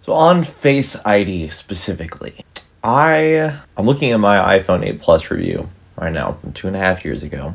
So on Face ID specifically, I'm looking at my iPhone 8 Plus review right now from 2.5 years ago.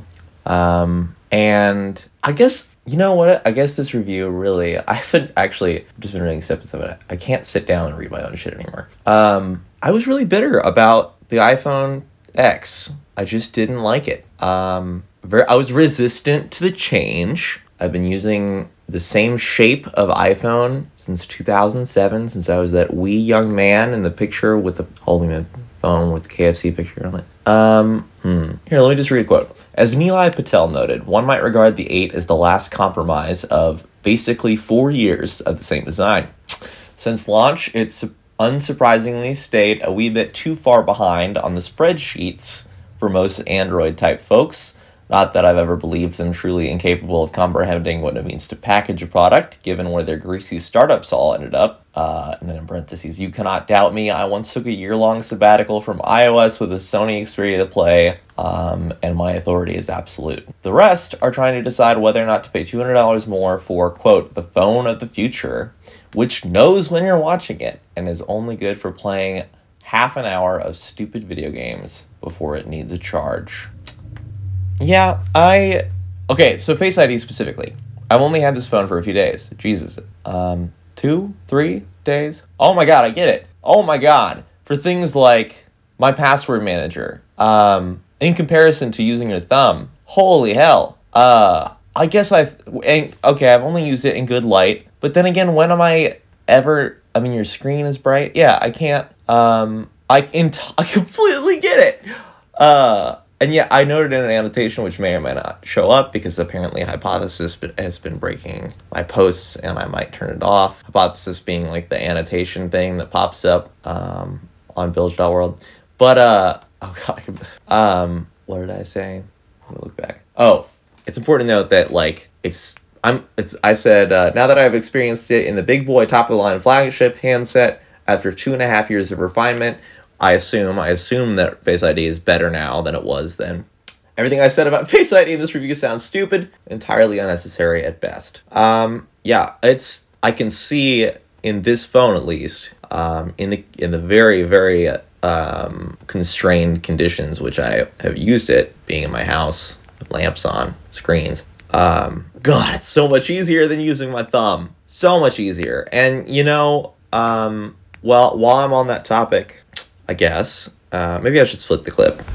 And I guess, you know what? I guess this review really, I've just been reading snippets of it. I can't sit down and read my own shit anymore. I was really bitter about the iPhone X. I just didn't like it. I was resistant to the change. I've been using the same shape of iPhone since 2007, since I was that wee young man in the picture with holding the phone with the KFC picture on it. Here, let me just read a quote. As Nilay Patel noted, one might regard the 8 as the last compromise of basically 4 years of the same design. Since launch, it's unsurprisingly stayed a wee bit too far behind on the spreadsheets for most Android-type folks. Not that I've ever believed them truly incapable of comprehending what it means to package a product, given where their greasy startups all ended up. And then in parentheses, you cannot doubt me, I once took a year-long sabbatical from iOS with a Sony Xperia Play, and my authority is absolute. The rest are trying to decide whether or not to pay $200 more for, quote, the phone of the future, which knows when you're watching it, and is only good for playing half an hour of stupid video games before it needs a charge. Yeah, okay, so Face ID specifically. I've only had this phone for a few days. Jesus. 2, 3 days? Oh my god, I get it. Oh my god. For things like my password manager, in comparison to using your thumb, holy hell. I guess I've only used it in good light, but then again, when am I ever, your screen is bright? Yeah, I can't, I completely get it. And yeah, I noted in an annotation which may or may not show up because apparently Hypothesis has been breaking my posts and I might turn it off. Hypothesis being like the annotation thing that pops up on Bilge.world. But, what did I say? Let me look back. Oh, it's important to note that I said, now that I've experienced it in the big boy top of the line flagship handset after 2.5 years of refinement, I assume that Face ID is better now than it was then. Everything I said about Face ID in this review sounds stupid, entirely unnecessary at best. I can see in this phone at least, in the very, very constrained conditions which I have used it, being in my house with lamps on, screens. God, it's so much easier than using my thumb. So much easier. And while I'm on that topic, I guess, maybe I should split the clip.